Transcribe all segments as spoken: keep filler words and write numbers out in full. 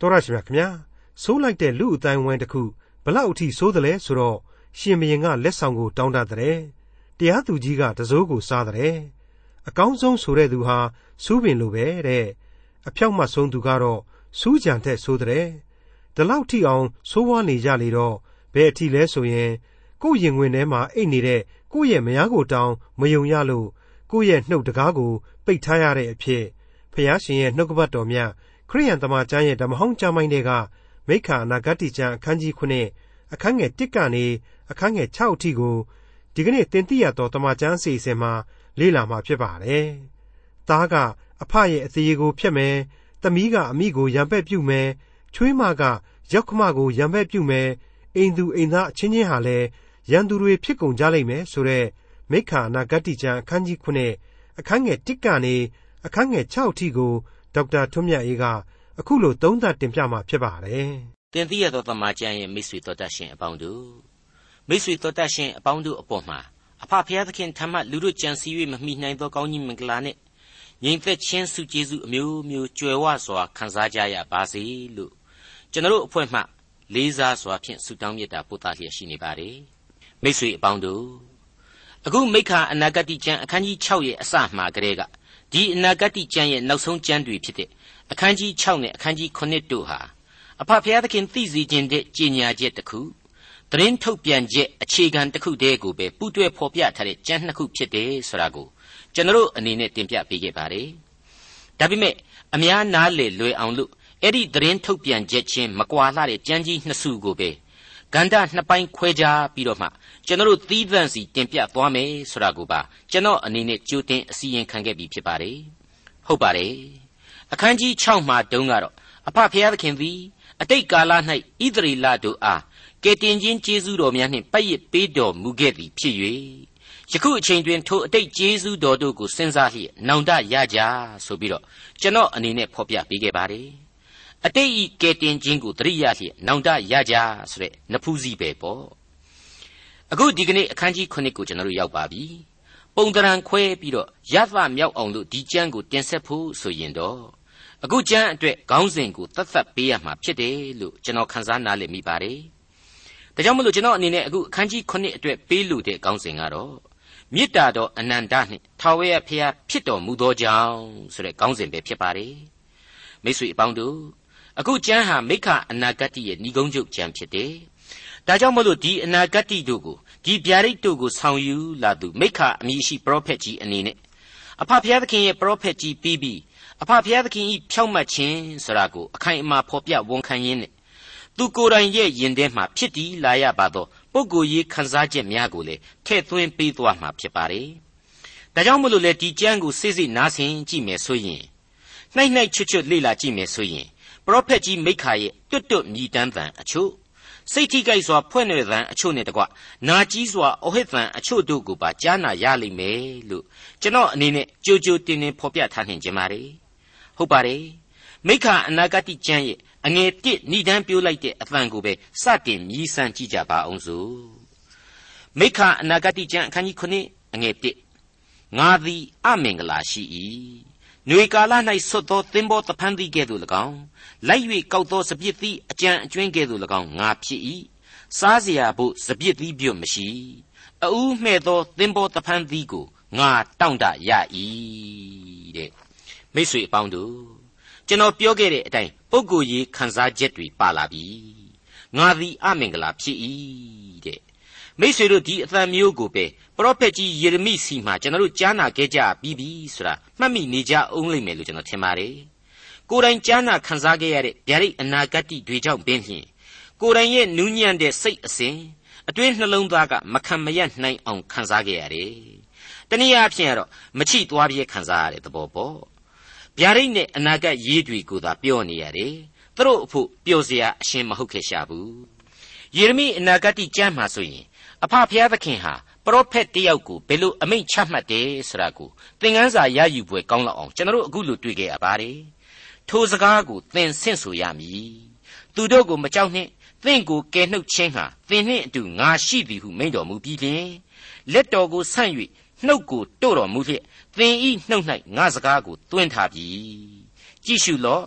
တော်ရရှိမြခင်ဗျာဆိုးလိုက်တဲ့လူအတိုင်းဝိုင်းတစ်ခုဘလောက်အထိဆိုးတယ်လဲဆိုတော့ရှင်ဘုရင်ကလက်ဆောင်ကိုတောင်းတတဲ့တရားသူကြီးကတစိုးကိုစားတဲ့အကောင်းဆုံးဆိုတဲ့သူဟာစူးပင်လိုပဲတဲ့အဖြောက်မှဆုံးသူကတော့စူးကြံတဲ့ဆိုတဲ့ဒီလောက်ထိအောင်ဆိုးဝါးနေကြလေတော့ဘယ်အထိလဲဆိုရင်ကိုယ့်ရင်ဝင်ထဲမှာအိတ်နေတဲ့ကိုယ့်ရဲ့မယားကိုတောင်းမယုံရလို့ကိုယ့်ရဲ့နှုတ်တကားကိုပိတ်ထားရတဲ့အဖြစ်ဖျားရှင်ရဲ့နှုတ်ကပတ်တော်မြတ်ခရိယန်တမန်ကျမ်းရဲ့ဓမ္မဟောင်းကျမ်းပိုင်းတွေကမိခာအနာဂတိကျမ်းအခန်းကြီးခုနှစ်အခန်းငယ်တစ်ကနေအခန်းငယ်ခြောက်အထိကိုဒီကနေ့သင်သိရသောတမန်ကျမ်းအစီအစဉ်မှာလေ့လာမှာဖြစ်ပါတယ်။သားကအဖရဲ့အသေးကိုဖျက်မယ်၊သမီးကအမိကိုရံပက်ပြုမယ်၊ချွေးမကရောက်ခမကိုရံပက်ပြုမယ်၊အိမ်သူအိမ်သားအချင်းချင်းဟာလည်းရန်သူတွေဖြစ်ကုန်ကြလိမ့်မယ်ဆိုတဲ့မိခာအနာဂတိကျမ်းအခန်းကြီးခုနှစ်အခန်းငယ်တစ်ကနေအခန်းငယ်ခြောက်အထိကိုဒေါက်တာထွန်းမြတ်အေးကအခုလိုသုံးသပ်တင်ပြမှာဖြစ်ပါတယ်။တင်သိရသောတမန်ကျမ်းရဲ့မိတ်ဆွေတော်တတ်ရှင်အပေါင်းတို့မိတ်ဆွေတော်တတ်ရှင်အပေါင်းတို့အပေါ်မှာအဖဖျားသခင်ထံမှလူတို့ကြံစည်၍မမိနိုင်သောကောင်းကြီးမင်္ဂလာနဲ့ငြိမ်သက်ခြင်းစုကျေးဇူးအမျိုးမျိုးကြွယ်ဝစွာခံစားကြရပါစေလို့ကျွန်တော်တို့အဖွဲ့မှလေးစားစွာဖြင့်ဆုတောင်းမြတ်တာပို့သလျက်ရှိနေပါတယ်။မိတ်ဆွေအပေါင်းတို့အခုမိခာအနာဂတိကျမ်းအခန်းကြီးခြောက်ရဲ့အစမှာကတည်းကဒီအနာဂတိကျမ်းရဲ့နောက်ဆုံးကျမ်းတွေဖြစ်တဲ့အခန်းကြီးခြောက်နဲ့အခန်းကြီးခုနှစ်တို့ဟာအဖဖျားသခင်သိစေခြင်းတဲ့ကြေညာချက်တစ်ခုသတင်းထုတ်ပြန်ချက်အခြေခံတစ်ခုတည်းကိုပဲပူးတွဲဖော်ပြထားတဲ့ကျမ်းနှစ်ခုဖြစ်တယ်ဆိုတာကိုကျွန်တော်အနေနဲ့တင်ပြပေးခဲ့ပါတယ်။ဒါပေမဲ့အများနားလေလွယ်အောင်လို့အဲ့ဒီသတင်းထုတ်ပြန်ချက်ချင်းမကွာလှတဲ့ကျမ်းကြီးနှစ်စုကိုပဲကန္တာနှစ်ပိုင်းခွဲခြားပြီးတော့မှကျွန်တော်သီးသန့်စီတင်ပြသွားမယ်ဆိုတာကိုပါကျွန်တော်အနေနဲ့ကြိုတင်အစီရင်ခံခဲ့ပြီးဖြစ်ပါတယ်။ဟုတ်ပါတယ်။အခန်းကြီးခြောက်မှာတုန်းကတော့အဖဖျားသခင်သည်အတိတ်ကာလ၌ဣသရေလတို့အားကယ်တင်ခြင်းကျေးဇူးတော်များနှင့်ပတ်ရစ်ပေးတော်မူခဲ့သည်ဖြစ်၍ယခုအချိန်တွင်ထိုအတိတ်ကျေးဇူးတော်တို့ကိုစဉ်းစားလျက်နောင်တရကြဆိုပြီးတော့ကျွန်တော်အနေနဲ့ဖော်ပြပေးခဲ့ပါတယ်။အတိတ်ဤကယ်တင်ခြင်းကိုသတိရလျက်နောင်တရကြဆိုတဲ့နဖူးစည်းပဲပေါ့။အခုဒီကနေ့အခန်းကြီးခုနှစ်ကိုကျွန်တော်တို့ရောက်ပါပြီ။ပုံတရံခွဲပြီးတော့ရသမြောက်အောင်လို့ဒီကျမ်းကိုတင်ဆက်ဖို့ဆိုရင်တော့အခုကျမ်းအတွက်ခေါင်းစဉ်ကိုသတ်သတ်ပေးရမှာဖြစ်တယ်လို့ကျွန်တော်ခန်းစားနားလည်မိပါတယ်။ဒါကြောင့်မလို့ကျွန်တော်အနေနဲ့အခုအခန်းကြီးခုနှစ်အတွက်ပေးလို့တဲ့ခေါင်းစဉ်ကတော့မေတ္တာတော်အနန္တနှင့်ထာဝရဘုရားဖြစ်တော်မူသောကြောင့်ဆိုတဲ့ခေါင်းစဉ်ပဲဖြစ်ပါတယ်။မိတ်ဆွေအပေါင်းတို့အခုကျမ်းဟာမိခအနာဂတ်ရဲ့ဏိဂုံးချုပ်ကျမ်းဖြစ်တယ်။ဒါကြောင့်မလို့ဒီအနာဂတ်တို့ကိုဒီဗျာဒိတ်တို့ကိုဆောင်ယူလာသူမိခအမည်ရှိပရောဖက်ကြီးအနေနဲ့အဖဖျားသခင်ရဲ့ပရောဖက်ကြီးပြီးပြီးအဖဖျားသခင်ဤဖြောင့်မတ်ခြင်းဆိုတာကိုအခိုင်အမာဖော်ပြဝန်ခံရင်းနဲ့သူကိုယ်တိုင်ရဲ့ယင်ထဲမှာဖြစ်တည်လာရပါသောပုဂ္ဂိုလ်ရေးခံစားချက်များကိုလည်းထည့်သွင်းပေးသွားမှာဖြစ်ပါတယ်။ဒါကြောင့်မလို့လေဒီကျမ်းကိုစိစိနားဆင်ကြည့်မယ်ဆိုရင်နှိုက်နှိုက်ချွတ်ချွတ်လေ့လာကြည့်မယ်ဆိုရင်ပရောဖက်ကြီးမိခါရဲ့တွတ်တွတ်မြည်တမ်းသံအချို့စိတ်ထိကြိုက်စွာဖွင့်နေသံအချို့နဲ့တကွနာကြီးစွာအဟိသံအချို့တို့ကိုပါကြားနာရလိမ့်မယ်လို့ကျွန်တော်အနေနဲ့ကြိုကြိုတင်တင်ဖော်ပြထားနိုင်ကြပါတယ်။ဟုတ်ပါတယ်။မိခါအနာဂတိကျမ်းရဲ့အငယ်တစ်ဏိဒန်းပြိုးလိုက်တဲ့အသံကိုပဲစတင်မြည်ဆန်းကြည့်ကြပါအောင်စို့မိခအနာဂတိကျမ်းအခန်းကြီးခုနှစ်အငယ်တစ်ငါသည်အမင်္ဂလာရှိ၏ຫນွေကာလ၌ဆွတ်သောသင်္ဘောတဖန်သီးကဲ့သို့၎င်းလိုက်၍ကောက်သောစပစ်သီးအကြံအကျွင်းကဲ့သို့၎င်းငါဖြစ်၏စားเสียဖို့စပစ်သီးပြုတ်မရှိအဦးမှဲ့သောသင်္ဘောတဖန်သီးကိုငါတောင့်တရ၏တဲ့မိတ်ဆွေအပေါင်းတို့ကျွန်တော်ပြောခဲ့တဲ့အတိုင်းပုဂ္ဂိုလ်ရေးခံစားချက်တွေပါလာပြီငါသည်အမင်္ဂလာဖြစ်၏တဲ့မိတ်ဆွေတို့ဒီအသံမျိုးကိုပဲပရောဖက်ကြီးယေရမိစီမှာကျွန်တော်တို့ကြားနာခဲ့ကြပြီးပြီဆိုတာမှတ်မိနေကြအောင်လိမ့်မယ်လို့ကျွန်တော်ထင်ပါတယ်ကိုယ်တိုင်ကြားနာခံစားခဲ့ရတဲ့ဗျာဒိတ်အနာဂတ်တွေကြောင့်ပင်ဖြင့်ကိုယ်တိုင်ရဲ့နူးညံ့တဲ့စိတ်အစဉ်အတွင်းနှလုံးသားကမခံမရနိုင်အောင်ခံစားခဲ့ရတယ်တနည်းအားဖြင့်ကတော့မချိသွားပြဲခံစားရတဲ့သဘောပေါ့ဗျာဒိတ်နဲ့အနာဂတ်ရေးတွေကိုသာပြောနေရတယ်သူတို့အဖို့ပျော်စရာအရှင်းမဟုတ်ခဲ့ရှာဘူးယေရမိအနာဂတ်ကျမ်းမှာဆိုရင်အဖဖျားသခင်ဟာပရောဖက်တယောက်ကိုဘယ်လိုအမိန့်ချမှတ်တယ်ဆိုတာကိုသင်ခန်းစာရယူပွဲကောင်းလောက်အောင်ကျွန်တော်တို့အခုလိုတွေ့ခဲ့ရပါတယ်ထိုစကားကိုသင်ဆင့်ဆိုရမည်သူတို့ကိုမကြောက်နှင့်သင်ကိုကယ်နှုတ်ခြင်းဟာသင်နှင့်အတူငါရှိသည်ဟုမိန့်တော်မူပြီးလျှင်လက်တော်ကိုဆန့်၍နှုတ်ကိုတို့တော်မူလျက်သင်ဤနှုတ်၌ငါစကားကိုသွင်းထားပြီကြည့်ရှုလော့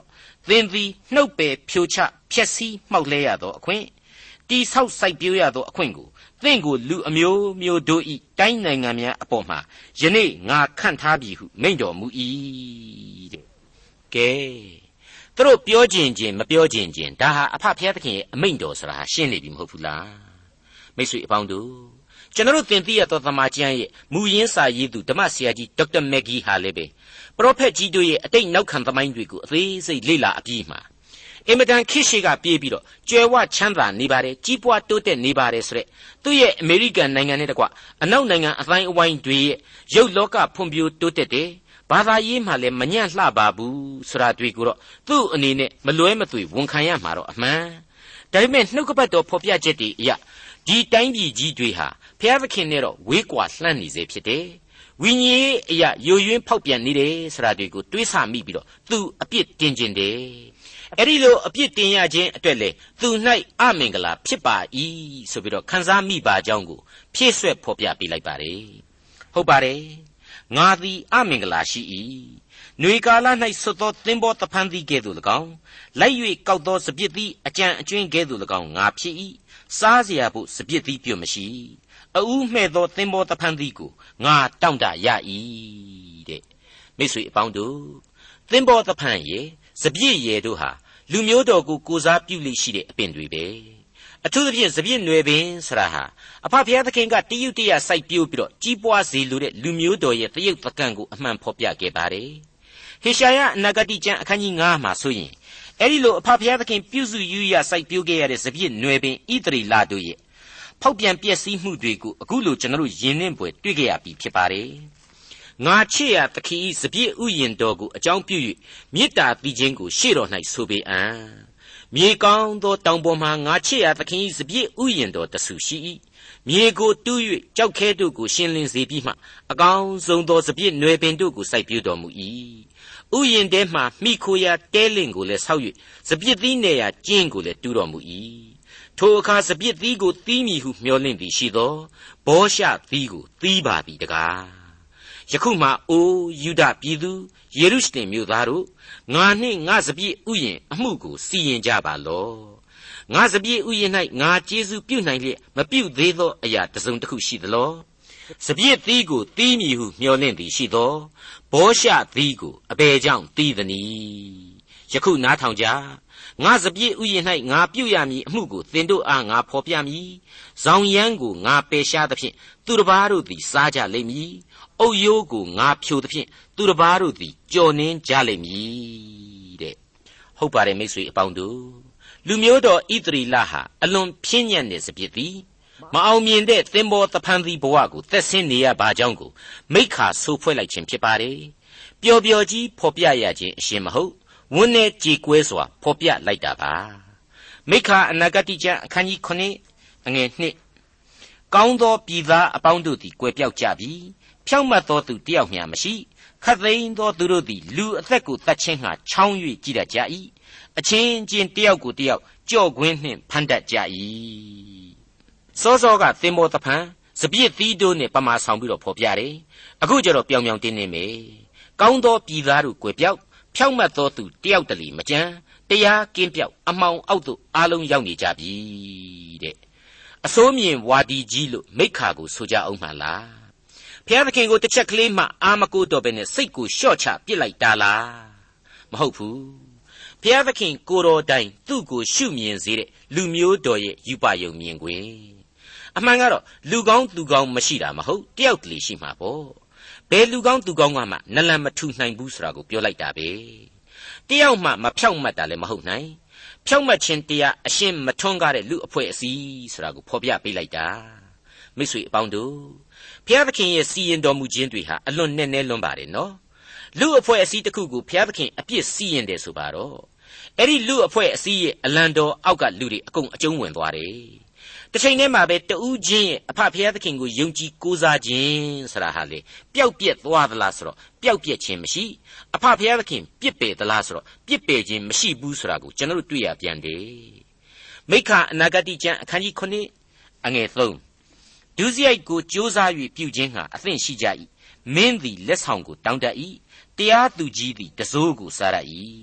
သင်သည်နှုတ်ပယ်ဖြိုချဖျက်ဆီးမှောက်လဲရသောအခွင့်တိဆောက်စိုက်ပျိုးရသောအခွင့်ကိုသင်ကိုလူအမျိုးမျိုးတို့ဤတိုင်းနိုင်ငံများအပေါ်မှာယနေ့ငါခန့်ထားပြီဟုမိန့်တော်မူ၏တဲ့ကဲသူတို့ပြောခြင်းချင်းမပြောခြင်းချင်းဒါဟာအဖဖျားသခင်ရဲ့အမိန့်တော်ဆိုတာရှင်းနေပြီမဟုတ်ဘူးလားမိတ်ဆွေအပေါင်းတို့ကျွန်တော်တို့သင်သိရသောသမာကျမ်းရဲ့မူရင်းစာရေးသူဓမ္မဆရာကြီးဒေါက်တာမက်ဂီဟာလည်းပဲပရောဖက်ကြီးတို့ရဲ့အတိတ်နောက်ခံသမိုင်းတွေကိုအသေးစိတ်လေ့လာအပြီးမှာအင်မတန်ခေတ်ရှိကပြေးပြီးတော့ကြွယ်ဝချမ်းသာနေပါတယ်ကြီးပွားတိုးတက်နေပါတယ်ဆိုတဲ့သူ့ရဲ့အမေရိကန်နိုင်ငံနဲ့တကွအနောက်နိုင်ငံအတိုင်းအဝိုင်းတွေရဲ့ရုပ်လောကဖွံ့ဖြိုးတိုးတက်တယ်ဘာသာရေးမှလည်းမညံ့လှပါဘူးဆိုတာတွေ့ကိုတော့သူ့အနေနဲ့မလွဲမသွေဝန်ခံရမှာတော့အမှန်ဒါပေမဲ့နှုတ်ကပတ်တော်ဖော်ပြချက်တွေအရဒီတိုင်းပြည်ကြီးတွေဟာဘုရားသခင်နဲ့တော့ဝေးကွာလှမ်းနေစေဖြစ်တယ်ဝိညာဉ်ရေးအရာယိုယွင်းဖောက်ပြန်နေတယ်ဆိုတာတွေကိုတွေးဆမိပြီးတော့သူအပြစ်တင်ခြင်းတယ်အဲ့ဒီလိုအပြစ်တင်ရခြင်းအတွက်လေသူ၌အမင်္ဂလာဖြစ်ပါ၏ဆိုပြီးတော့ခန်းစားမိပါကြောင်းကိုဖြည့်ဆွက်ဖော်ပြပေးလိုက်ပါတယ်ဟုတ်ပါတယ်ငါသည်အမင်္ဂလာရှိ၏ຫນွေကာလ၌ဆွတ်သောသင်္ဘောတဖန်သည်ကဲ့သို့၎င်းလိုက်၍ကောက်သောစပစ်သည်အကြံအကျွင်းကဲ့သို့၎င်းငါဖြစ်၏စားเสียဖို့စပစ်သည်ပြုတ်မရှိအူးမှဲ့သောသင်္ဘောတဖန်သည်ကိုငါတောင့်တရ၏တဲ့မိတ်ဆွေအပေါင်းတို့သင်္ဘောတဖန်ရဲ့စပစ်ရဲ့တို့ဟာလူမျိုးတော်ကိုကိုစားပြုလိရှိတဲ့အပင်တွေပဲအထူးသဖြင့်စပစ်နွယ်ပင်ဆရာဟာအဖဖျားသခင်ကတရုတ်တရစိုက်ပျိုးပြီးတော့ကြီးပွားစေလိုတဲ့လူမျိုးတော်ရဲ့တရုတ်တကန့်ကိုအမှန်ဖော်ပြခဲ့ပါတယ်ဟေရှာယအနာဂတိကျမ်းအခန်းကြီးငါးမှာဆိုရင်အဲ့ဒီလိုအဖဖျားသခင်ပြုစုယူရစိုက်ပျိုးခဲ့ရတဲ့စပစ်နွယ်ပင်ဣသရေလတို့ရဲ့ဖောက်ပြန်ပျက်စီးမှုတွေကိုအခုလိုကျွန်တော်တို့ယဉ်နှင်းပွဲတွေ့ကြရပြီဖြစ်ပါတယ်ငါချစ်ရသခင်ဤစပြည့်ဥယျင်တော်ကိုအကြောင်းပြု၍မေတ္တာတည်ခြင်းကိုရှေ့တော်၌ဆိုပေအံ့မြေကောင်းသောတောင်ပေါ်မှာငါချစ်ရသခင်ဤစပြည့်ဥယျင်တော်တဆူရှိ၏မြေကိုတူး၍ကြောက်ခဲတို့ကိုရှင်းလင်းစေပြီးမှအကောင်းဆုံးသောစပြည့်နွယ်ပင်တို့ကိုစိုက်ပျိုးတော်မူ၏ဥယျင်ထဲမှမိခိုရာတဲလင့်ကိုလည်းဆောက်၍စပြည့်သီးနယ်ရာကျင်းကိုလည်းတူးတော်မူ၏ထိုအခါစပြစ်သီးကိုသီးမည်ဟုမျှော်လင့်သည်ရှိသောဘောရှသီးကိုသီးပါပြီတကားယခုမှအိုယူဒပြည်သူယေရုရှလင်မြို့သားတို့ငါနှင့်ငါစပြစ်ဥယျင်အမှုကိုစီရင်ကြပါလော့ငါစပြစ်ဥယျင်၌ငါကျေးဇူးပြုနိုင်လျက်မပြုသေးသောအရာတစ်စုံတစ်ခုရှိသလောစပြစ်သီးကိုသီးမည်ဟုမျှော်လင့်သည်ရှိသောဘောရှသီးကိုအဘယ်ကြောင့်သီးသနည်းယခုနားထောင်ကြငါစပြည့်ဥယျာဉ်၌ငါပြုရမည်အမှုကိုသင်တို့အားငါဖော်ပြမည်။ဇောင်ရမ်းကိုငါပယ်ရှားသဖြင့်သူတစ်ပါးတို့သည်စားကြလိမ့်မည်။အုတ်ရိုးကိုငါဖြိုသဖြင့်သူတစ်ပါးတို့သည်ကြော်နှင်းကြလိမ့်မည်တဲ့။ဟုတ်ပါတယ်မိတ်ဆွေအပေါင်းတို့လူမျိုးတော်ဣသရေလဟာအလွန်ဖြင်းညံ့တဲ့စပြည့်သည်မအောင်မြင်တဲ့သင်္ဘောတဖန်သည်ဘဝကိုသက်ဆင်းနေရပါကြောင်းကိုမိခါဆိုဖွဲ့လိုက်ခြင်းဖြစ်ပါတယ်။ပျော်ပျော်ကြီးဖော်ပြရခြင်းအရှင်းမဟုတ်ဝန်းနဲ့ကြေကွဲစွာဖော်ပြလိုက်တာပါမိခါအနာဂတိကျမ်းအခန်းကြီးခုနှစ်အငယ်နှစ်ကောင်းသောပြည်သားအပေါင်းတို့သည်ကွယ်ပြောက်ကြပြီဖြောင့်မတ်သောသူတယောက်မျှမရှိခတ်သိမ်းသောသူတို့သည်လူအသက်ကိုတတ်ခြင်းငှာချောင်း၍ကြည်တတ်ကြ၏အချင်းချင်းတယောက်ကိုတယောက်ကြော့ကွင်းနှင့်ဖမ်းတတ်ကြ၏စောစောကသင်္ဘောတဖန်စပြည့်သီးတို့နဲ့ပမာဆောင်ပြီးတော့ဖော်ပြတယ်အခုကျတော့ပြောင်ပြောင်တင်းတင်းပဲကောင်းသောပြည်သားတို့ကွယ်ပြောက်ဖြောင့်မတ်သောသူတယောက်တလေမကြမ်းတရားကင်းပြောက်အမှောင်အောက်သို့အားလုံးရောက်နေကြပြီတဲ့အစိုးမြင်ဝါဒီကြီးလို့မိခါကိုဆိုကြအောင်မှလားဘုရားသခင်ကိုတစ်ချက်ကလေးမှအာမကိုတော့ပဲနဲ့စိတ်ကိုလျှော့ချပစ်လိုက်တာလားမဟုတ်ဘူးဘုရားသခင်ကိုတော်တိုင်သူ့ကိုရှုမြင်စေတဲ့လူမျိုးတော်ရဲ့ယူပယုံမြင်ခွင့်အမှန်ကတော့လူကောင်းသူကောင်းမရှိတာမဟုတ်တယောက်တလေရှိမှာပေါ့ဘယ်လူကောင်းသူကောင်းကမှနလန်မထူနိုင်ဘူးဆိုတာကိုပြောလိုက်တာပဲတယောက်မှမဖြောက်မှတ်တာလည်းမဟုတ်နိုင်ဖြောက်မှတ်ခြင်းတရားအရှင်းမထွန်းကားတဲ့လူအဖွဲ့အစည်းဆိုတာကိုဖော်ပြပေးလိုက်တာမိတ်ဆွေအပေါင်းတို့ဘုရားသခင်ရဲ့စီရင်တော်မူခြင်းတွေဟာအလွန်နဲ့နဲလွန်းပါတယ်နော်လူအဖွဲ့အစည်းတစ်ခုကိုဘုရားသခင်အပြစ်စီရင်တယ်ဆိုပါတော့အဲ့ဒီလူအဖွဲ့အစည်းရဲ့အလံတော်အောက်ကလူတွေအကုန်အကျုံးဝင်သွားတယ်တစ်ချိန်တည်းမှာပဲတဦးချင်းရဲ့အဖဘုရားသခင်ကိုယုံကြည်ကိုးစားခြင်းဆိုတာဟာလေပျောက်ပြက်သွားသလားဆိုတော့ပျောက်ပြက်ခြင်းမရှိအဖဘုရားသခင်ပြစ်ပယ်သလားဆိုတော့ပြစ်ပယ်ခြင်းမရှိဘူးဆိုတာကိုကျွန်တော်တို့တွေ့ရပြန်တယ်မိခါအနာဂတိကျမ်းအခန်းကြီးခုနှစ်အငယ်သုံးဒုစရိုက်ကိုကြိုးစား၍ပြုခြင်းဟာအသင့်ရှိကြ၏မင်းသည်လက်ဆောင်ကိုတောင်းတတ်၏တရားသူကြီးသည်တစိုးကိုစားရ၏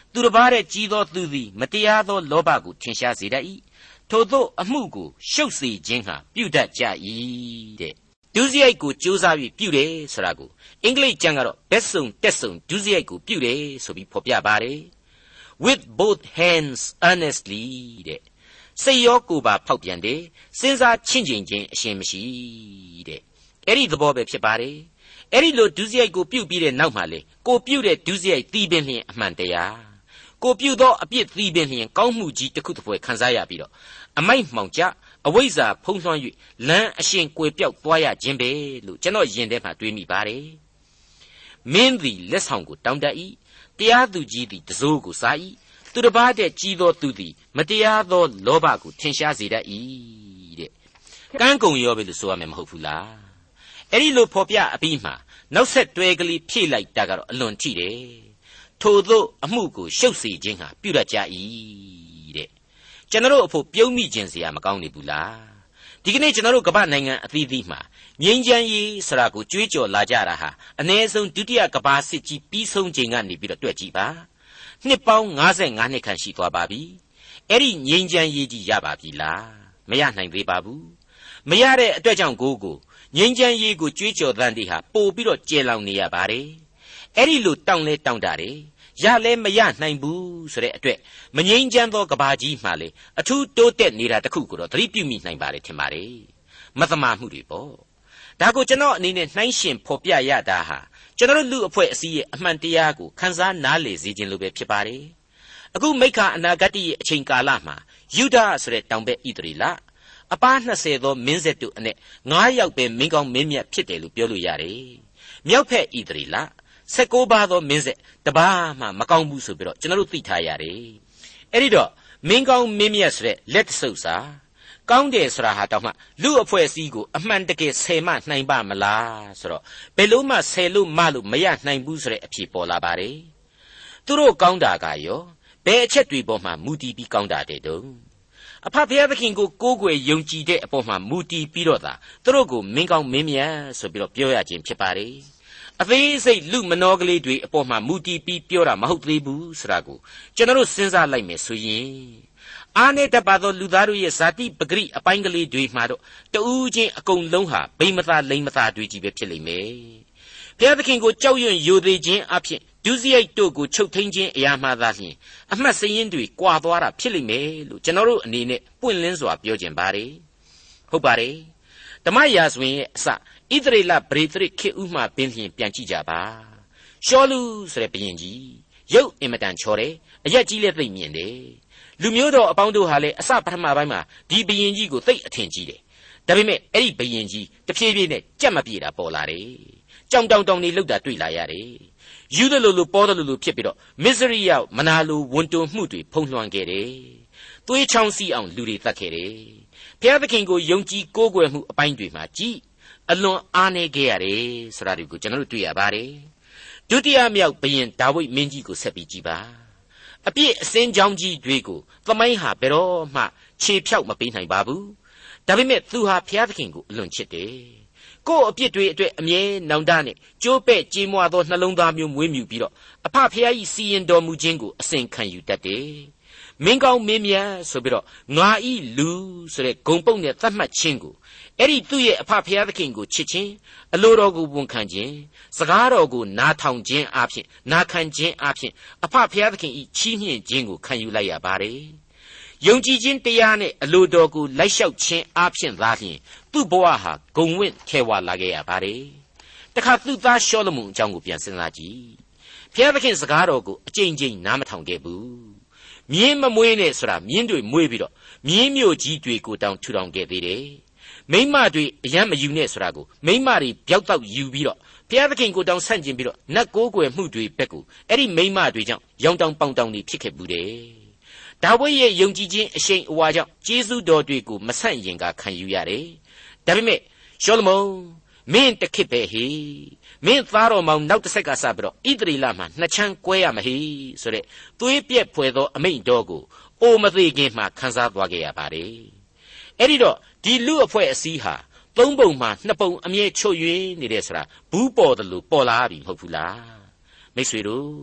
သူတစ်ပါးတဲ့ကြီးသောသူသည်မတရားသောလောဘကိုထင်ရှားစေတတ်၏ထို့သောအမှုကိုရှုပ်စေခြင်းဟာပြုတတ်ကြ၏တဲ့ဒုစရိုက်ကိုကြိုးစားပြီးပြုတယ်ဆိုတာကိုအင်္ဂလိပ်ကျမ်းကတော့ဘက်စုံတက်စုံဒုစရိုက်ကိုပြုတယ်ဆိုပြီးဖော်ပြပါတယ် with both hands earnestly တဲ့စိတ်ရောကိုယ်ပါဖောက်ပြန်တယ်စဉ်းစားချင့်ချိန်ခြင်းအရှင်မရှိတဲ့အဲ့ဒီသဘောပဲဖြစ်ပါတယ်အဲ့ဒီလိုဒုစရိုက်ကိုပြုပြီးတဲ့နောက်မှာလေကိုပြုတဲ့ဒုစရိုက်သီးပင်လျင်အမှန်တရားကိုပြုသောအပြစ်သီးပင်လျင်ကောင်းမှုကြီးတစ်ခုတစ်ပွဲခံစားရပြီးတော့အမိုက်မှောင်ကြအဝိဇ္ဇာဖုံးလွှမ်း၍လမ်းအရှင်ကွယ်ပြောက်သွားရခြင်းပဲလို့ကျွန်တော်ယင်ထဲမှာတွေးမိပါတယ်မင်းသည်လက်ဆောင်ကိုတောင်းတတ်၏တရားသူကြီးသည်တစိုးကိုစား၏သူတစ်ပါးတဲ့ကြီးသောသူသည်မတရားသောလောဘကိုထင်ရှားစေတတ်၏တဲ့ကန်းကုံရောပဲလို့ဆိုရမယ်မဟုတ်ဘူးလားအဲ့ဒီလိုဖော်ပြအပြီးမှာနောက်ဆက်တွဲကလေးဖြည့်လိုက်တာကတော့အလွန်ထိတယ်ထို့သောအမှုကိုရှုပ်စေခြင်းဟာပြုတတ်ကြ၏တဲ့ကျွန်တော်တို့အဖို့ပြုံးမိခြင်းစရာမကောင်းနေဘူးလားဒီကနေ့ကျွန်တော်တို့ကမ္ဘာနိုင်ငံအသီးသီးမှာငြိမ်းချမ်းရေးဆိုတာကိုကြွေးကြော်လာကြတာဟာအ ਨੇ ဆုံးဒုတိယကမ္ဘာစစ်ကြီးပြီးဆုံးချိန်ကနေပြီးတော့တွေ့ကြည့်ပါနှစ်ပေါင်း၅၅နှစ်ခန့်ရှိသွားပါပြီအဲ့ဒီငြိမ်းချမ်းရေးကြီးရပါပြီလားမရနိုင်သေးပါဘူးမရတဲ့အတွက်ကြောင့်ကိုကိုငြိမ်းချမ်းရေးကိုကြွေးကြော်သံတွေဟာပို့ပြီးတော့ကျဲလောင်နေရပါတယ်အဲ့ဒီလိုတောင်းလဲတောင်းတာတယ်ရလဲမရနိုင်ဘူးဆိုတဲ့အတွက်မငြိမ်းချမ်းသောကဘာကြီးမှလေအထူးတိုးတက်နေတာတခုကိုတော့သတိပြုမိနိုင်ပါတယ်ထင်ပါတယ်မသမာမှုတွေပေါ့ဒါကိုကျွန်တော်အနေနဲ့နှိုင်းရှင်ဖော်ပြရတာဟာကျွန်တော်လူအဖွဲ့အစည်းရဲ့အမှန်တရားကိုခန်းစားနားလေစေခြင်းလိုပဲဖြစ်ပါတယ်အခုမိခအနာဂတ်ရဲ့အချိန်ကာလမှာယူဒဆိုတဲ့တောင်ဘက်ဣသရေလအပါး၂၀သောမင်းဆက်တို့အနက်၅ယောက်ပဲမင်းကောင်းမင်းမြတ်ဖြစ်တယ်လို့ပြောလို့ရတယ်မြောက်ဖက်ဣသရေလ၁၉ပါးသောမင်းဆက်တပါးမှမကောင်းဘူးဆိုပြီးတော့ကျွန်တော်တို့သိထားရတယ်အဲ့ဒီတော့မင်းကောင်းမင်းမြတ်ဆိုတဲ့လက်တဆုပ်စာကောင်းတယ်ဆိုတာဟာတောင်မှလူအဖွဲ့အစည်းကိုအမှန်တကယ်ဆယ်မနိုင်ပါမလားဆိုတော့ဘယ်လို့မှဆယ်လို့မလို့မရနိုင်ဘူးဆိုတဲ့အဖြေပေါ်လာပါတယ်သူတို့ကောင်းတာကရောဘယ်အချက်တွေပေါ်မှာမူတည်ပြီးကောင်းတာတဲ့တုံးအဖဖျားသခင်ကိုကိုးကွယ်ယုံကြည်တဲ့အပေါ်မှာမူတည်ပြီးတော့သာသူတို့ကိုမင်းကောင်းမင်းမြတ်ဆိုပြီးတော့ပြောရခြင်းဖြစ်ပါတယ်အသေးစိတ်လူမနောကလေးတွေအပေါ်မှာမူတည်ပြီးပြောတာမဟုတ်သေးဘူးဆိုတာကိုကျွန်တော်တို့စဉ်းစားလိုက်မယ်ဆိုရင်အားနဲ့တပါသောလူသားတို့ရဲ့ဇာတိပဂရိအပိုင်းကလေးတွေမှာတော့တူးချင်းအကုန်လုံးဟာဗိမသာလိမ္မသာတွေကြီးပဲဖြစ်လိမ့်မယ်ဘုရားသခင်ကိုကြောက်ရွံ့ယိုသေးခြင်းအဖြစ်ဒုစရိုက်တို့ကိုချုပ်ထိန်ခြင်းအရာမှသာလျှင်အမှတ်စရင်တွေကွာသွားတာဖြစ်လိမ့်မယ်လို့ကျွန်တော်တို့အနေနဲ့ပွင့်လင်းစွာပြောကြင်ပါတယ်ဟုတ်ပါတယ်ဓမ္မရာဇဝင်ရဲ့အစဣသရေလဗြေသရစ်ခေဥမှပင်လျင်ပြန်ကြည့်ကြပါရှောလူဆိုတဲ့ဘုရင်ကြီးရုပ်အင်မတန်ချောတယ်အရက်ကြီးလည်းသိမ့်မြင့်တယ်လူမျိုးတော်အပေါင်းတို့ဟာလည်းအစပထမပိုင်းမှာဒီဘုရင်ကြီးကိုသိအထင်ကြီးတယ်ဒါပေမဲ့အဲ့ဒီဘုရင်ကြီးတဖြည်းဖြည်းနဲ့ကြက်မပြေတာပေါ်လာတယ်ကြောင်တောင်တောင်နေလောက်တာတွေ့လာရတယ်ယူသလိုလိုပေါ်သလိုလိုဖြစ်ပြီးတော့မစ္စရိယမနာလိုဝန်တုံမှုတွေဖုံးလွှမ်းခဲ့တယ်သွေးချောင်းစီအောင်လူတွေတတ်ခဲ့တယ်ဘုရားသခင်ကိုယုံကြည်ကိုးကွယ်မှုအပိုင်းတွေမှာကြည်အလွန်အားနည်းခဲ့ရတယ်ဆိုတာတွေကိုကျွန်တော်တို့တွေ့ရပါတယ်ဒုတိယမြောက်ဘုရင်ဒါဝိဒ်မင်းကြီးကိုဆက်ပြီးကြည့်ပါအပြည့်အစင်းကြောင်းကြီးတွေကိုသမိုင်းဟာဘယ်တော့မှခြေဖြောက်မပေးနိုင်ပါဘူးဒါပေမဲ့သူဟာဘုရားသခင်ကိုအလွန်ချစ်တယ်ကိုယ့်အပြစ်တွေအတွက်အမြဲနောင်တနဲ့ကြိုးပဲ့ကြေးမွသောနှလုံးသားမျိုးမွေးမြူပြီးတော့အဖဖျားကြီးစီရင်တော်မူခြင်းကိုအစဉ်ခံယူတတ်တယ်မင်းကောင်းမင်းမြတ်ဆိုပြီးတော့ငါဤလူဆိုတဲ့ဂုံပုတ်နဲ့သတ်မှတ်ခြင်းကိုအဲ့ဒီသူ့ရဲ့အဖဖျားသခင်ကိုချစ်ခြင်းအလိုတော်ကိုဝန်ခံခြင်းစကားတော်ကိုနားထောင်ခြင်းအပြင်နာခံခြင်းအပြင်အဖဖျားသခင်ဤချီးမြှင့်ခြင်းကိုခံယူလိုက်ရပါတယ်ယုံကြည်ခြင်းတရားနဲ့အလိုတော်ကိုလိုက်လျှောက်ခြင်းအပြင်သာလျှင်သူ့ဘဝဟာဂုံဝင့်ထဲဝါလာခဲ့ရပါတယ်တခါသူ့သားရှောလမုန်အကြောင်းကိုပြန်စဉ်းစားကြည့်ဘုရားသခင်စကားတော်ကိုအကြိမ်ကြိမ်နားမထောင်ခဲ့ဘူးမြင်းမမွေးနဲ့ဆိုတာမြင်းတွေမွေးပြီးတော့မြင်းမျိုးကြီးတွေကိုတောင်ထူထောင်ခဲ့သေးတယ်မိမတွေအယံမယူနဲ့ဆိုတာကိုမိမတွေပျောက်တော့ယူပြီးတော့ဘုရားသခင်ကိုတောင်ဆန့်ကျင်ပြီးတော့နတ်ကိုးကွယ်မှုတွေဘက်ကိုအဲ့ဒီမိမတွေကြောင့်ရောင်တောင်ပေါင်တောင်တွေဖြစ်ခဲ့ဘူးတယ်ဒါဝိဒ်ရဲ့ယုံကြည်ခြင်းအရှိန်အဝါကြောင့်ကျေးဇူးတော်တွေကိုမဆန့်ရင်ကခံယူရတယ်ဒါပေမဲ့ရှောလမုန်မင်းတခစ်ပဲဟေမင်းသားတော်မောင်နောက်တစ်ဆက်ကစပြီးတော့ဣသရေလမှာနှစ်ချမ်းကွဲရမဟေဆိုတဲ့သွေးပြက်ဖွယ်သောအမိန့်တော်ကိုအိုမသေးခင်မှာခန်းစားသွားခဲ့ရပါတယ်အဲ့ဒီတော့ဒီလူအဖွဲ့အစည်းဟာသုံးပုံမှာနှစ်ပုံအမြဲချုပ်ရွေးနေတယ်ဆိုတာဘူးပေါ်တယ်လို့ပေါ်လာပြီမဟုတ်ဘူးလားမိတ်ဆွေတို့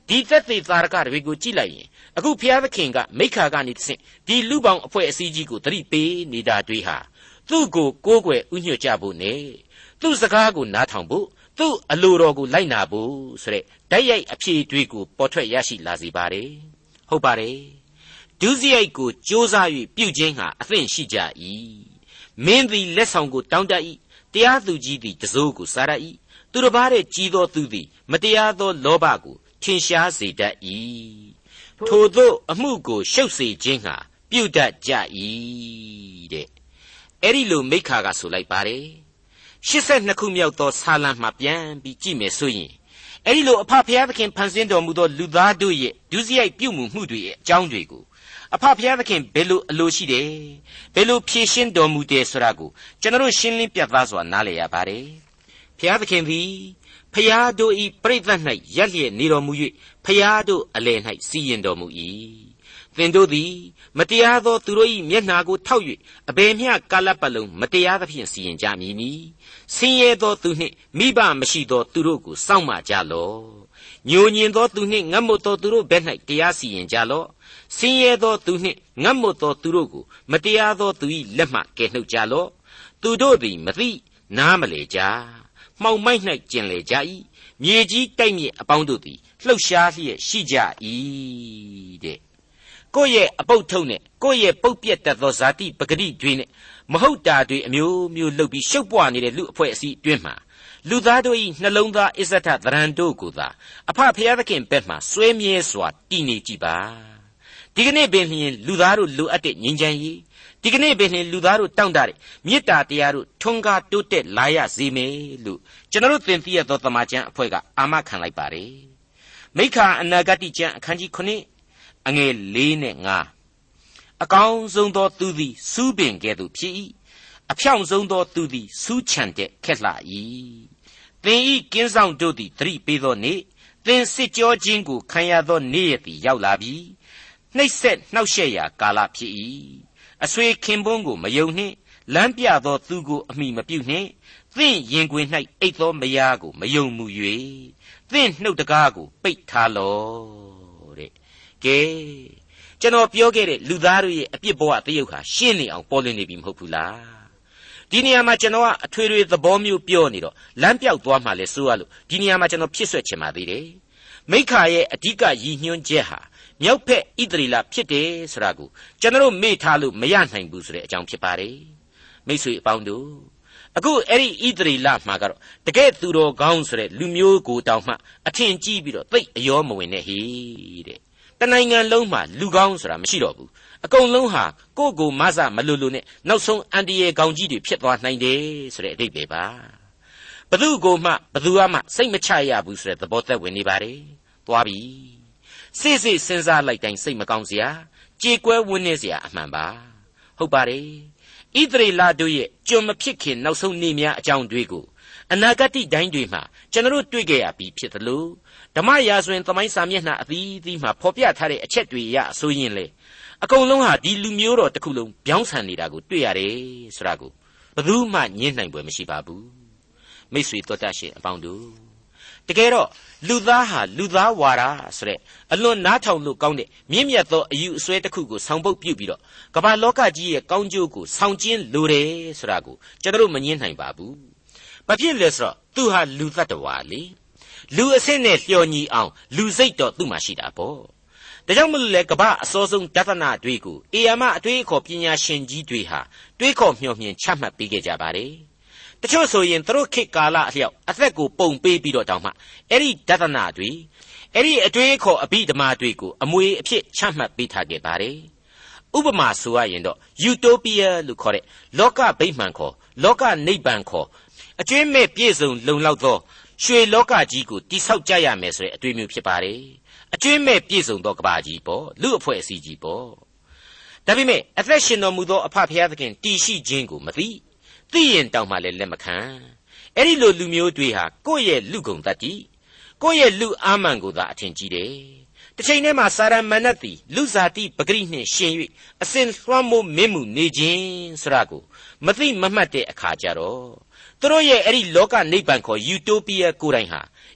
ဒီသက်သေသာရကတွေကိုကြည့်လိုက်ရင်အခုဘုရားသခင်ကမိခါကနေတစ်ဆင့်ဒီလူပေါင်းအဖွဲ့အစည်းကြီးကိုသတိပေးနေတာတွေဟာသူ့ကိုကိုးကွယ်ဥညွှတ်ကြဖို့နဲ့သူ့စကားကိုနားထောင်ဖို့သူ့အလိုတော်ကိုလိုက်နာဖို့ဆိုတဲ့ဓာတ်ရိုက်အဖြေတွေကိုပေါ်ထွက်ရရှိလာစေပါတယ်ဟုတ်ပါတယ်ဒုစရိုက်ကိုစ조사၍ပြုခြင်းဟာအသင့်ရှိကြ၏မင်းသည်လက်ဆောင်ကိုတောင်းတတ်၏တရားသူကြီးသည်တစိုးကိုစားတတ်၏သူတစ်ပါးတဲ့ကြီးသောသူသည်မတရားသောလောဘကိုထင်ရှားစေတတ်၏ထိုသို့အမှုကိုရှုပ်စေခြင်းဟာပြုတတ်ကြ၏တဲ့အဲ့ဒီလိုမိခါကဆိုလိုက်ပါတယ်ရှစ်ဆယ့်နှစ်ခုမြောက်သောဆာလံမှာပြန်ပြီးကြည့်မယ်ဆိုရင်အဲ့ဒီလိုအဖဖျားသခင်ဖန်ဆင်းတော်မူသောလူသားတို့ရဲ့ဒုစရိုက်ပြုမှုမှုတွေရဲ့အကြောင်းတွေကိုအဖဖျားသခင်ဘယ်လိုအလိုရှိတယ်ဘယ်လိုဖြည့်ရှင်းတော်မူတယ်ဆိုတာကိုကျွန်တော်ရှင်းလင်းပြသစွာနားလည်ရပါတယ်ဖျားသခင်သည်ဖျားတို့ဤပြိဿ၌ရက်လျက်နေတော်မူ၍ဖျားတို့အလယ်၌စီရင်တော်မူ၏သင်တို့သည်မတရားသောသူတို့၏မျက်နှာကိုထောက်၍အဘယ်မျှကာလပတ်လုံးမတရားသဖြင့်စီရင်ကြမည်နီဆင်းရဲသောသူနှင့်မိဘမရှိသောသူတို့ကိုစောင့်မကြလော့ညှိုညင်သောသူနှင့်ငတ်မွတ်သောသူတို့ဘက်၌တရားစီရင်ကြလော့ဆင်းရဲသောသူနှင့်ငတ်မွတ်သောသူတို့ကိုမတရားသောသူ၏လက်မှကယ်နှုတ်ကြလော့သူတို့သည်မသိနားမလည်ကြမှောင်မိုက်၌ကျင်လေကြ၏မြေကြီးတိုက်မြစ်အပေါင်းတို့သည်လှုပ်ရှားလျက်ရှိကြ၏တဲ့ကိုယ့်ရဲ့အပုတ်ထုံနဲ့ကိုယ့်ရဲ့ပုတ်ပြက်တတ်သောဇာတိပဂတိတွေနဲ့မဟုတ်တာတွေအမျိုးမျိုးလှုပ်ပြီးရှုပ်ပွားနေတဲ့လူအဖွဲ့အစည်းအတွင်းမှာလူသားတို့၏နှလုံးသားအစ္ဆထသရံတို့ကိုသာအဖဖျားသခင်ဘက်မှစွဲမြဲစွာတည်နေကြပါဒီကနေ့ပင်လျင်လူသားတို့လိုအပ်တဲ့ငြိမ်းချမ်းရေးဒီကနေ့ပင်လျင်လူသားတို့တောင့်တတဲ့မေတ္တာတရားတို့ထွန်းကားတိုးတက်လာရစေမယ်လို့ကျွန်တော်တို့သင်သိရသောသမာကျမ်းအဖွဲ့ကအာမခံလိုက်ပါတယ်မိခါအနာဂတိကျမ်းအခန်းကြီးခုနှစ်အငယ်လေးနဲ့ငါအကောင်းဆုံးသောသူသည်စူးပင်ကဲ့သို့ဖြစ်၏အဖြောင့်ဆုံးသောသူသည်စူးချံတဲ့ခက်လှ၏သင်ဤကင်းဆောင်တို့သည်သတိပေးသောနေ့သင်စစ်ကြောခြင်းကိုခံရသောနေ့ရက်သည်ရောက်လာပြီနှိပ်စက်နှောက်ယှက်ရာကာလဖြစ်၏အဆွေခင်ပွန်းကိုမယုံနှင့်လမ်းပြသောသူကိုအမိမပြုနှင့်သင်ရင်ခွင်၌အိတ်သောမယားကိုမယုံမှု၍သင်နှုတ်တကားကိုပိတ်ထားလော့တဲ့ကဲကျွန်တော်ပြောခဲ့တဲ့လူသားတို့ရဲ့အပြစ်ဘဝတရုပ်ဟာရှင်းနေအောင်ပေါ်လွင်နေပြီမဟုတ်ဘူးလားဒီနေရာမှာကျွန်တော်ကအထွေထွေသဘောမျိုးပြောနေတော့လမ်းပြောက်သွားမှလဲဆိုရလို့ဒီနေရာမှာကျွန်တော်ဖြစ်ဆွက်ချင်ပါသေးတယ်မိခါရဲ့အဓိကရည်ညွှန်းချက်ဟာမြောက်ဖက်ဣသရေလဖြစ်တယ်ဆိုတာကိုကျွန်တော်မေ့ထားလို့မရနိုင်ဘူးဆိုတဲ့အကြောင်းဖြစ်ပါတယ်မိတ်ဆွေအပေါင်းတို့အခုအဲ့ဒီဣသရေလမှာကတော့တကယ်သူတော်ကောင်းဆိုတဲ့လူမျိုးကိုတောင်မှအထင်ကြီးပြီးတော့သိအယောမဝင်နဲ့ဟေးတဲ့တနိုင်ငံလုံးမှာလူကောင်းဆိုတာမရှိတော့ဘူးအကုန်လုံးဟာကိုယ့်ကိုမဆမလွတ်လို့နဲ့နောက်ဆုံးအန်တီရဲ့ကောင်းကြီးတွေဖြစ်သွားနိုင်တယ်ဆိုတဲ့အဓိပ္ပာယ်ပါဘသူကိုမှဘသူမှစိတ်မချရဘူးဆိုတဲ့သဘောသက်ဝင်နေပါတယ်သွားပြီစိတ်စိတ်စဉ်းစားလိုက်တိုင်းစိတ်မကောင်းစရာကြေကွဲဝန်းနေစရာအမှန်ပါဟုတ်ပါတယ်ဣသရေလတို့ရဲ့ကြုံမဖြစ်ခင်နောက်ဆုံးနေ့များအကြောင်းတွေကိုအနာဂတ်တိုင်းတွေမှာကျွန်တော်တို့တွေ့ကြရပြီးဖြစ်သလိုဓမ္မရာဇဝင်သမိုင်းစာမျက်နှာအသီးသီးမှာဖော်ပြထားတဲ့အချက်တွေရအဆိုရင်လေအကုန်လုံးဟာဒီလူမျိုးတော်တစ်ခုလုံးပြောင်းဆန်နေတာကိုတွေ့ရတယ်ဆိုတာကိုဘယ်သူမှညှင်းနိုင်ပွဲမရှိပါဘူးမိတ်ဆွေတော်တတ်ရှင်အပေါင်းတို့တကယ်တော့လူသားဟာလူသားဝါဒဆိုတဲ့အလွန်နားထောင်လို့ကောင်းတဲ့မြင့်မြတ်သောအယူအဆွဲတစ်ခုကိုဆောင်ပုဒ်ပြုပြီးတော့ကမ္ဘာလောကကြီးရဲ့ကောင်းကျိုးကိုဆောင်ကျဉ်လိုတယ်ဆိုတာကိုကျွန်တော်မငြင်းနိုင်ပါဘူးဘာဖြစ်လဲဆိုတော့သူဟာလူသတ္တဝါလေလူအဆင့်နဲ့လျော်ညီအောင်လူစိတ်တော့သူ့မှာရှိတာပေါ့ဒါကြောင့်မလို့လေကမ္ဘာအစောဆုံးဒသနာတွေကိုအေယာမအတွေးအခေါ်ပညာရှင်ကြီးတွေဟာတွေးခေါ်မျှော်မြင်ချမှတ်ပေးခဲ့ကြပါတယ်တချို့ဆိုရင်သူတို့ခေတ်ကာလအလျောက်အသက်ကိုပုံပေးပြီးတော့တောင်မှအဲ့ဒီဒသနာတွေအဲ့ဒီအတွေးအခေါ်အဘိဓမ္မာတွေကိုအမွေအဖြစ်ချမှတ်ပေးထားခဲ့ပါတယ်ဥပမာဆိုရရင်တော့ယူတိုပီးယားလို့ခေါ်တဲ့လောကဗိမာန်ခေါ်လောကနိဗ္ဗာန်ခေါ်အကျွမ်းမဲ့ပြည့်စုံလုံလောက်သောရွှေလောကကြီးကိုတိဆောက်ကြရမယ်ဆိုတဲ့အတွေ့အမျိုးဖြစ်ပါတယ်အကျွမ်းမဲ့ပြည့်စုံသောကဘာကြီးပေါ့လူအဖွဲ့အစည်းကြီးပေါ့ဒါပေမဲ့အသက်ရှင်တော်မူသောအဖဖျားသခင်တည်ရှိခြင်းကိုမသိသိရင်တောင်မှလည်းလက်မခံအဲ့ဒီလိုလူမျိုးတွေဟာကိုယ့်ရဲ့လူကုံတတ်တိကိုယ့်ရဲ့လူအာမန်ကိုသာအထင်ကြီးတယ်တစ်ချိန်တည်းမှာစာရမဏတ်သည်လူဇာတိပဂရိနှင့်ရှင်၍အစဉ်လွှမ်းမိုးမင်းမှုနေခြင်းဆိုတာကိုမသိမမှတ်တဲ့အခါကျတော့သူတို့ရဲ့အဲ့ဒီလောကနိဗ္ဗာန်ခေါ်ယူတိုပီးယားကိုယ်တိုင်ဟာဣ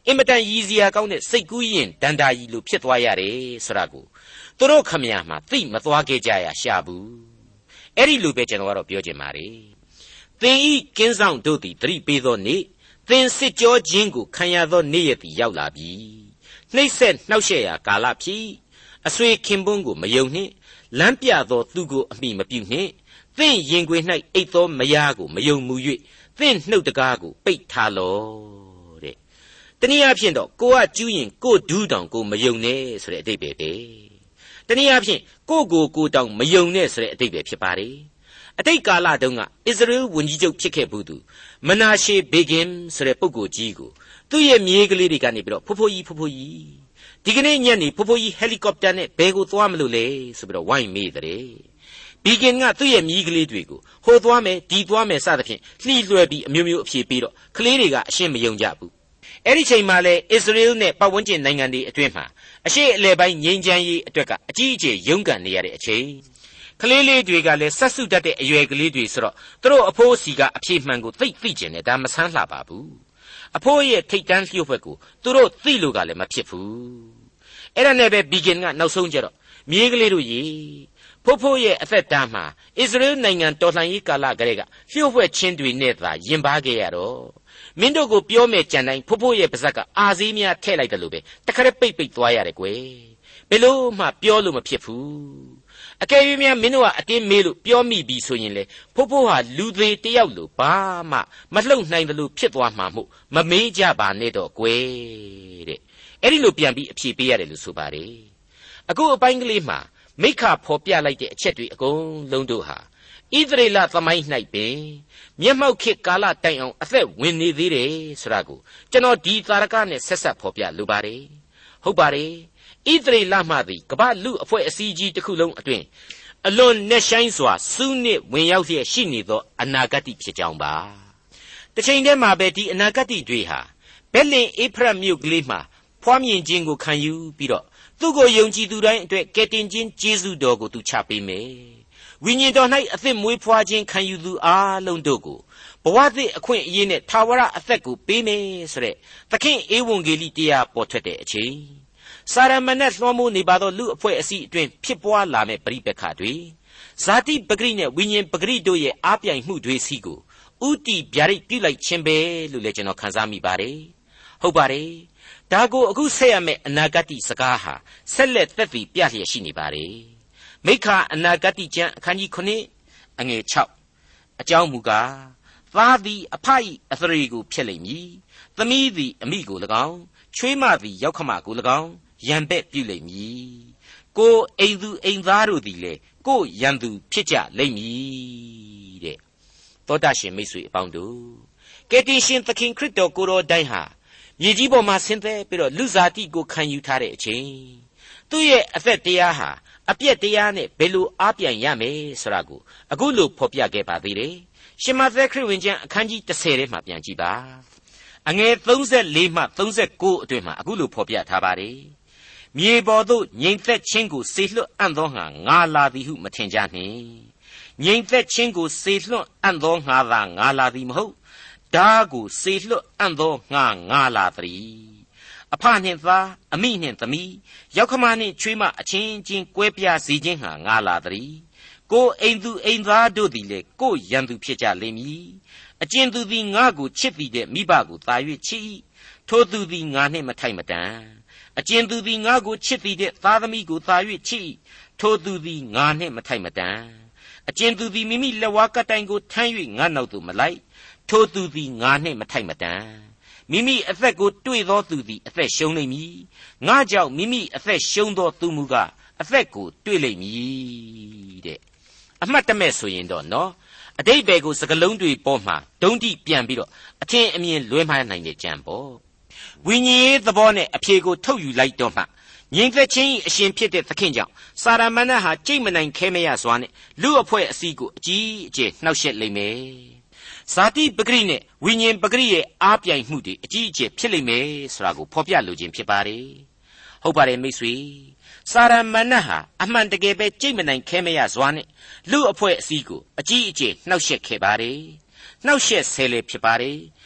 အင်မတန်ရည်စရာကောင်းတဲ့စိတ်ကူးရင်ဒန္တာကြီးလိုဖြစ်သွားရတယ်ဆိုတာကိုသူတို့ခမရမှာသိမသွားခဲ့ကြရရှာဘူးအဲ့ဒီလိုပဲကျွန်တော်ကတော့ပြောချင်ပါတယ်သင်ဤကင်းဆောင်တို့သည်သတိပေးသောနေ့သင်စစ်ကြောခြင်းကိုခံရသောနေ့ရက်သည်ရောက်လာပြီနှိမ့်ဆက်နှောက်ယှက်ရာကာလဖြစ်အဆွေခင်ပွန်းကိုမယုံနှင့်လမ်းပြသောသူကိုအမိမပြုနှင့်သင်ရင်ခွေ၌အိတ်သောမယားကိုမယုံမူ၍သင်နှုတ်တကားကိုပိတ်ထားလော့တဲ့တနည်းအားဖြင့်တော့ကိုကကျူးရင်ကိုဒူးတောင်ကိုမယုံနဲ့ဆိုတဲ့အဓိပ္ပာယ်ပဲတနည်းအားဖြင့်ကိုကိုကိုတောင်မယုံနဲ့ဆိုတဲ့အဓိပ္ပာယ်ဖြစ်ပါတယ်အတိတ်ကာလတုန်းကအစ္စရေလဝန်ကြီးချုပ်ဖြစ်ခဲ့ဘူးသူမနာရှေဘေဂင်ဆိုတဲ့ပုဂ္ဂိုလ်ကြီးကိုသူ့ရဲ့မြေးကလေးတွေကနေပြီးတော့ဖိုးဖိုးကြီးဖိုးဖိုးကြီးဒီကနေ့ညနေဖိုးဖိုးကြီးဟယ်လီကော်ပတာနဲ့ဘယ်ကိုသွားမလို့လဲဆိုပြီးတော့ဝိုင်းမေးတယ်ဘီဂင်ကသူ့ရဲ့မြေးကလေးတွေကိုဟိုသွားမယ်ဒီသွားမယ်စသဖြင့်လှီးလွှဲပြီးအမျိုးမျိုးအဖြေပေးတော့ကလေးတွေကအရှင်းမယုံကြဘူးအဲ့ဒီချိန်မှာလေအစ္စရေလနဲ့ပတ်ဝန်းကျင်နိုင်ငံတွေအတွင်းမှာအရှေ့အလယ်ပိုင်းငြိမ်းချမ်းရေးအတွက်ကအကြီးအကျယ်ရုန်းကန်နေရတဲ့အချိန်ကလေးလေးတွေကလည်းဆက်စုတတ်တဲ့အရွယ်ကလေးတွေဆိုတော့သူတို့အဖိုးအစီကအဖြေမှန်ကိုသိသိကျင်တယ်ဒါမဆန်းလှပါဘူးအဖိုးရဲ့ထိတ်တန်းလျှို့ဘက်ကိုသူတို့သိလို့ကလည်းမဖြစ်ဘူးအဲ့ဒါနဲ့ပဲဘီဂင်ကနောက်ဆုံးကြတော့မြေးကလေးတို့ရေဖိုးဖိုးရဲ့အသက်တာမှာအစ္စရေလနိုင်ငံတော်လှန်ရေးကာလကလေးကလျှို့ဝှက်ချင်းတွေနဲ့သာရင်ပါခဲ့ရတော့မင်းတို့ကိုပြောမဲ့ကြံတိုင်းဖိုးဖိုးရဲ့ပါဇက်ကအာစည်းများထည့်လိုက်တယ်လို့ပဲတခါတည်းပိတ်ပိတ်သွားရတယ်ကွယ်ဘယ်လို့မှပြောလို့မဖြစ်ဘူးအကယ်၍များမင်းတို့ကအတင်းမေးလို့ပြောမိပြီဆိုရင်လေဖိုးဖိုးဟာလူသေးတယောက်လို့ဘာမှမလှုပ်နိုင်တယ်လို့ဖြစ်သွားမှာမို့မမေးကြပါနဲ့တော့ကွယ်တဲ့အဲ့ဒီလိုပြန်ပြီးအဖြေပေးရတယ်လို့ဆိုပါတယ်အခုအပိုင်းကလေးမှာမိခဖော်ပြလိုက်တဲ့အချက်တွေအကုန်လုံးတို့ဟာဣသရေလသမိုင်း၌ပင်မျက်မှောက်ခေတ်ကာလတိုင်အောင်အသက်ဝင်နေသေးတယ်ဆိုတာကိုကျွန်တော်ဒီသာရကနဲ့ဆက်ဆက်ဖော်ပြလိုပါတယ်ဟုတ်ပါတယ်ဣသရေလမှသည်ကမ္ဘာလူအဖွဲ့အစည်းကြီးတစ်ခုလုံးအတွင်အလွန်နဲ့ဆိုင်စွာစူးနစ်ဝင်ရောက်လျက်ရှိနေသောအနာဂတ်ဖြစ်ကြောင်းပါတစ်ချိန်တည်းမှာပဲဒီအနာဂတ်တွေဟာဘက်လင်အေဖရတ်မြို့ကလေးမှာဖွားမြင်ခြင်းကိုခံယူပြီးတော့သူ့ကိုယုံကြည်သူတိုင်းအတွက်ကယ်တင်ခြင်းကျေးဇူးတော်ကိုသူချပေးမယ်ဝိညာဉ်တော်၌အသက်မွေးဖွားခြင်းခံယူသူအားလုံးတို့ကိုဘဝသစ်အခွင့်အရေးနဲ့ထာဝရအသက်ကိုပေးမယ်ဆိုတဲ့သခင်ဧဝံဂေလိတရားပေါ်ထွက်တဲ့အချိန်စာရမဏေလွှမ်းမိုးနေပါသောလူအဖွဲ့အစည်းအတွင်းဖြစ်ပွားလာမဲ့ပရိပက္ခတွေဇာတိပဂရိနဲ့ဝိညာဉ်ပဂရိတို့ရဲ့အားပြိုင်မှုတွေစီကိုဥတီဗျာဒိတ်ပြုလိုက်ခြင်းပဲလို့လည်းကျွန်တော်ခန်းစားမိပါတယ်ဟုတ်ပါတယ်ဒါကိုအခုဆက်ရမယ့်အနာဂတ်စကားဟာဆက်လက်သက်သေပြလျက်ရှိနေပါတယ်မိခအနာဂတ်ကျမ်းအခန်းကြီးခုနှစ်အငယ်၆အကြောင်းမူကားသားသည်အဖ၏အသရေကိုဖျက်လိမ့်မည်သမီးသည်အမိကို၎င်းချွေးမသည်ရောက်ခမကို၎င်းရံပဲ့ပြုလိမ့်မည်ကိုအိမ်သူအိမ်သားတို့သည်လေကိုရံသူဖြစ်ကြလိမ့်မည်တဲ့သောတာရှင်မိတ်ဆွေအပေါင်းတို့ကယ်တင်ရှင်သခင်ခရစ်တော်ကိုယ်တော်တိုင်ဟာမြေကြီးပေါ်မှာဆင်းသက်ပြီးတော့လူစားတိကိုခံယူထားတဲ့အချိန်သူ့ရဲ့အသက်တရားဟာအပြည့်တရားနဲ့ဘယ်လိုအားပြိုင်ရမယ်ဆိုတာကိုအခုလိုဖော်ပြခဲ့ပါသေးတယ်ရှင်မသက်ခရစ်ဝင်ကျမ်းအခန်းကြီး၁၀ထဲမှာပြန်ကြည့်ပါအငယ်၃၄မှ၃၉အတွင်မှာအခုလိုဖော်ပြထားပါတယ်မြေပေါ်သို့ငြိမ်သက်ခြင်းကိုစေလွှတ်အံ့သောငါငါလာသည်ဟုမထင်ကြနှင့်ငြိမ်သက်ခြင်းကိုစေလွှတ်အံ့သောငါသာငါလာသည်မဟုတ်ဓာကိုစေလွှတ်အံ့သောငါငါလာသည်အဖနှင့်သားအမိနှင့်သမီးရောက်ခမနှင့်ချွေးမအချင်းချင်းကွဲပြားစေခြင်းဟာငါလာသည်ကိုအိမ်သူအိမ်သားတို့သည်လည်းကိုရန်သူဖြစ်ကြလိမ့်မည်အကျဉ်သူသည်ငါကိုချစ်သည်တဲ့မိဘကိုသာ၍ချစ်ထိုသူသည်ငါနှင့်မထိုက်မတန်အကျဉ်သူသည်ငါကိုချစ်သည်တဲ့သားသမီးကိုသာ၍ချစ်ထိုသူသည်ငါနှင့်မထိုက်မတန်အကျဉ်သူသည်မိမိလက်ဝါးကတိုင်ကိုထမ်း၍ငါနောက်သို့မလိုက်ထိုသူသည်ငါနှင့်မထိုက်မတန်မိမိအသက်ကိုတွေ့သောသူသည်အသက်ရှုံးလိမ့်မည်ငါကြောင့်မိမိအသက်ရှုံးသောသူမူကားအသက်ကိုတွေ့လိမ့်မည်တဲ့အမှတ်တမဲ့ဆိုရင်တော့နော်အတိတ်ဘယ်ကိုစကလုံးတွေပေါ်မှာဒုံးတိပြန်ပြီးတော့အထင်အမြင်လွဲမှားနိုင်တဲ့ကြံပေါ့ဝိညာဉ်ရေးသဘောနဲ့အဖြေကိုထုတ်ယူလိုက်တော့မှငြိမ်သက်ခြင်းအရှင်ဖြစ်တဲ့သခင်ကြောင့်စာရမဏေဟာကြိတ်မနိုင်ခဲမရစွာနဲ့လူအဖွဲ့အစည်းကိုအကြီးအကျယ်နှောက်ယှက်လိမ့်မယ်ဇာတိပဂရိနဲ့ဝိညာဉ်ပဂရိရဲ့အားပြိုင်မှုတွေအကြီးအကျယ်ဖြစ်လိမ့်မယ်ဆိုတာကိုဖော်ပြလိုခြင်းဖြစ်ပါတယ်ဟုတ်ပါတယ်မိတ်ဆွေစာရမဏေဟာအမှန်တကယ်ပဲကြိတ်မနိုင်ခဲမရစွာနဲ့လူအဖွဲ့အစည်းကိုအကြီးအကျယ်နှောက်ယှက်ခဲ့ပါတယ်နှောက်ယှက်ဆဲလေဖြစ်ပါတယ်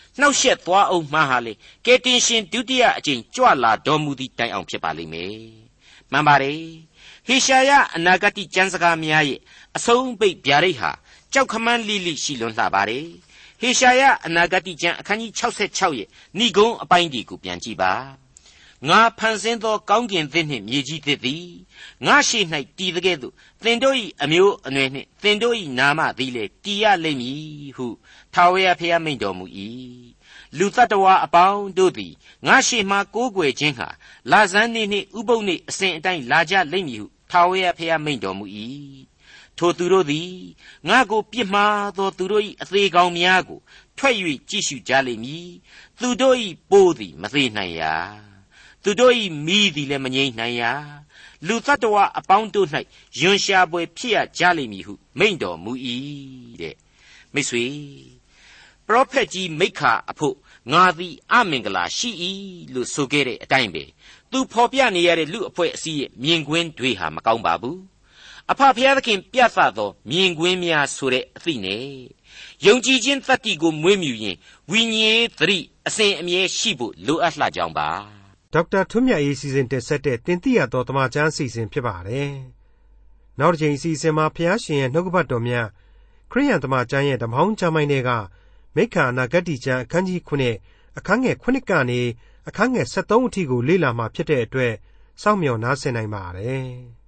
နှောက်ယှက်သွားအောင်မှဟာလေကယ်တင်ရှင်ဒုတိယအကြိမ်ကြွလာတော်မူသည့်တိုင်အောင်ဖြစ်ပါလိမ့်မယ်မှန်ပါတယ်ဟေရှာယအနာဂတ်ကျမ်းစကားများရဲ့အဆုံးအပိတ်ဗျာဒိတ်ဟာကြောက်ခမန်းလိလိရှိလွန်းလှပါတယ်ဟေရှာယအနာဂတ်ကျမ်းအခန်းကြီး၆၆ရဲ့ဏိဂုံးအပိုင်းဒီကိုပြန်ကြည့်ပါငါဖန်ဆင်းသောကောင်းကင်သစ်နှင့်မြေကြီးသစ်သည်ငါရှိ၌တည်တဲ့ကဲ့သို့သင်တို့၏အမျိုးအနွယ်နှင့်သင်တို့၏နာမသည်လည်းတည်ရလိမ့်မည်ဟုထာဝရဘုရားမိန့်တော်မူ၏လူတ attva အပေါင်းတို့သည်ငါရှိမှကိုးကွယ်ခြင်းဟာလာဇန်နေ့နှင့်ဥပုသ်နေ့အစဉ်အတိုင်းလာကြလိမ့်မည်ဟုထာဝရဘုရားမိန့်တော်မူ၏ထိုသူတို့သည်ငါကိုပြစ်မှားသောသူတို့၏အသေးကောင်များကိုထွက်၍ကြည့်ရှုကြလိမ့်မည်သူတို့၏ပိုးသည်မသေးနိုင်ရာသူတို့၏မိသည်လည်းမငြိမ်းနိုင်ရာလူတ attva အပေါင်းတို့၌ယွန်ရှာပွဲဖြစ်ရကြလိမ့်မည်ဟုမိန့်တော်မူ၏တဲ့မိတ်ဆွေပရောဖက်ကြီးမိက္ခာအဖို့ငါသည်အမင်္ဂလာရှိ၏လို့ဆိုခဲ့တဲ့အတိုင်းပဲသူဖော်ပြနေရတဲ့လူအဖွဲ့အစည်းရဲ့မြင်ကွင်းတွေဟာမကောင်းပါဘူးအဖဖျားသခင်ပြသသောမြင်ကွင်းများဆိုတဲ့အသည့်နဲ့ယုံကြည်ခြင်းသတ္တိကိုမွေးမြူရင်ဝိညာဉ်သတိအစဉ်အမြဲရှိဖို့လိုအပ်လှကြောင်းပါဒေါက်တာထွန်းမြတ်အေးစီစဉ်တင်ဆက်တဲ့တင်ပြရသောတမန်ကျမ်းအစီအစဉ်ဖြစ်ပါတယ်နောက်တစ်ချိန်အစီအစဉ်မှာဖျားရှင်ရဲ့နှုတ်ကပတ်တော်များခရိယန်တမန်ကျမ်းရဲ့ဓမ္မဟောင်းကျမ်းပိုင်းတွေကမိက္ခာအနာဂတ်ကျမ်းအခန်းကြီးခုနှစ်အခန်းငယ်ခုနှစ်ကနေအခန်းငယ်၁၃အထိကိုလေ့လာမှာဖြစ်တဲ့အတွက်စောင့်မျှော်နားဆင်နိုင်ပါတယ်